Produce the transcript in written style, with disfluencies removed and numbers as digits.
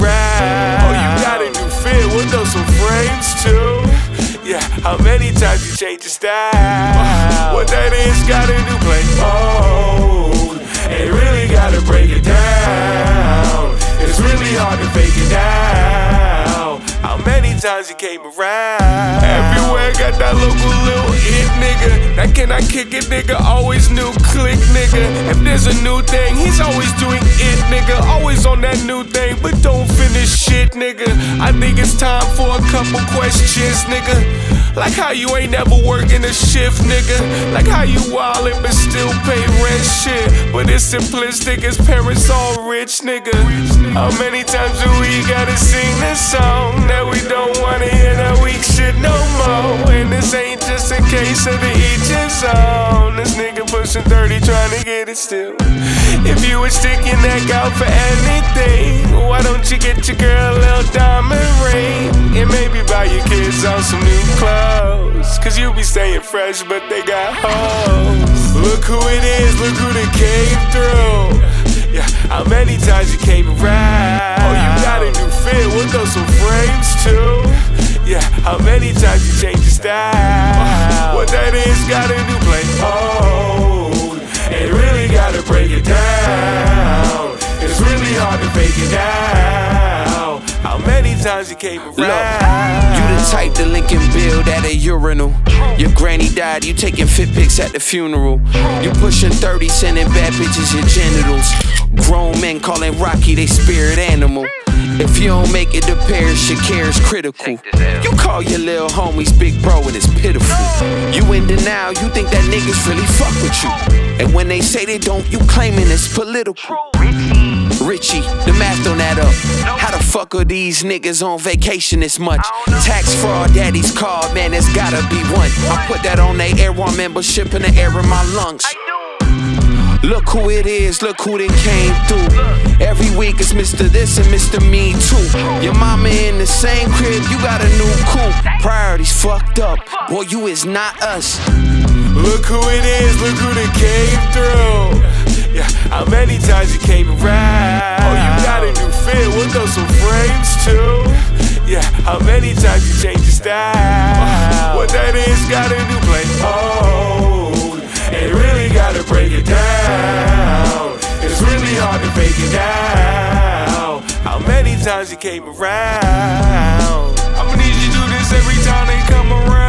around. Oh, you got a new fit, with those some frames too. Yeah, how many times you change your style? What that is, got a new play. Oh, ain't really gotta break it down. It's really hard to fake it now. How many times you came around? Everywhere got that local little it nigga. That can I kick it nigga, always new click nigga. If there's a new thing, he's always doing it nigga. Always on that new thing, but don't finish shit nigga. I think it's time for a couple questions nigga. Like how you ain't never working a shift nigga. Like how you wildin' but still pay rent shit. But it's simplistic, his parents all rich nigga. How many times do we gotta sing this song? That we don't wanna hear that weak shit no more. And this ain't just a case of the each his own. This nigga pushing 30 trying to get it still. If you would stick your neck out for anything, why don't you get your girl a little diamond ring? And maybe buy your kids on some new clothes, cause you be staying fresh but they got hoes. Look who it is, look who they came through. Yeah, how many times you came around? Oh, you got a new fit, with those some frames too. Yeah, how many times you changed your style? What that is, got a new play. Oh, ain't really gotta break it down. It's really hard to fake it now. How many times you came around? Look, you the type to link and build at a urinal. Your granny died, you taking fit pics at the funeral. You pushing 30, sending bad bitches your genitals. Grown men calling Rocky they spirit animal. If you don't make it to Paris, your care is critical. You call your little homies big bro and it's pitiful. You in denial, you think that niggas really fuck with you. And when they say they don't, you claiming it's political. Richie, the math don't add up. How the fuck are these niggas on vacation this much? Tax fraud, daddy's card, man, there's gotta be one. I put that on they Air One membership in the air in my lungs. Look who it is, look who done came through. Every week it's Mr. This and Mr. Me Too. Your mama in the same crib, you got a new coupe. Priorities fucked up, boy, you is not us. Look who it is, look who done came through. Yeah, how many times you came around? Oh, you got a new fit, with those some frames too. Yeah, how many times you changed your style? What that is, got a new play. Oh, ain't really gotta break it down. It's really hard to fake it now. How many times you came around? I'ma need you to do this every time they come around.